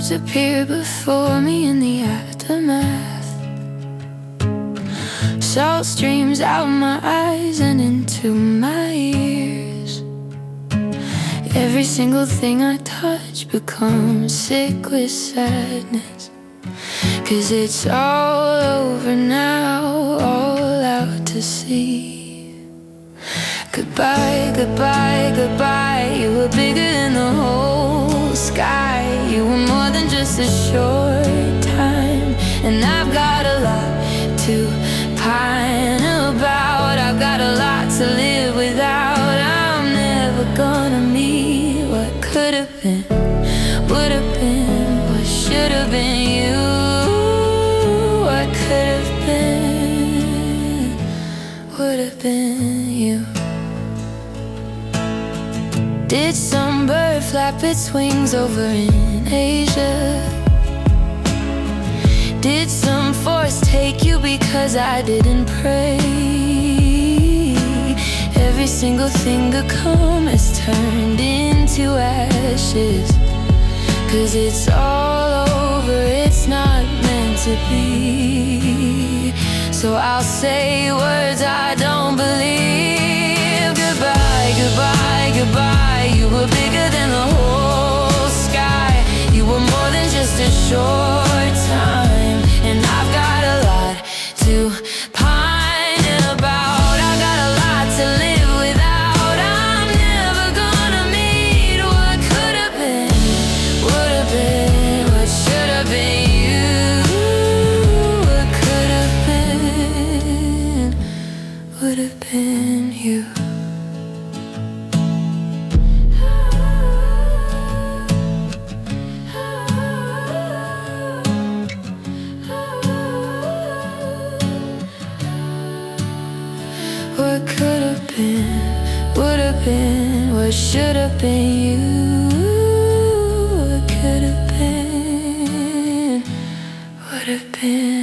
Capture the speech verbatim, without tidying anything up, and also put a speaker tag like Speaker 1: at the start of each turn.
Speaker 1: words appear before me in the aftermath. Salt streams out my eyes and into my ears. Every single thing I touch becomes sick with sadness. 'Cause it's all over now, all out to sea. Goodbye, goodbye, goodbye. You were bigger than the whole sky. You were more than just a short time. And I've got a lot to pine about. I've got a lot to live without. I'm never gonna meet what could have been, would have been, what should have been you. What could have been, would have been you. Did some bird flap its wings over in Asia? Did some force take you because I didn't pray? Every single thing to come has turned into ashes. 'Cause it's all over, it's not meant to be. So I'll say words I don't believe. Goodbye, goodbye, goodbye. You were bigger than the whole sky. You were more than just a short time. And I've got a lot to pine about. I've got a lot to live without. I'm never gonna meet what could have been, would have been, what should have been you. What could have been, would have been you. What could have been, would have been, what should have been you. What could have been, would have been.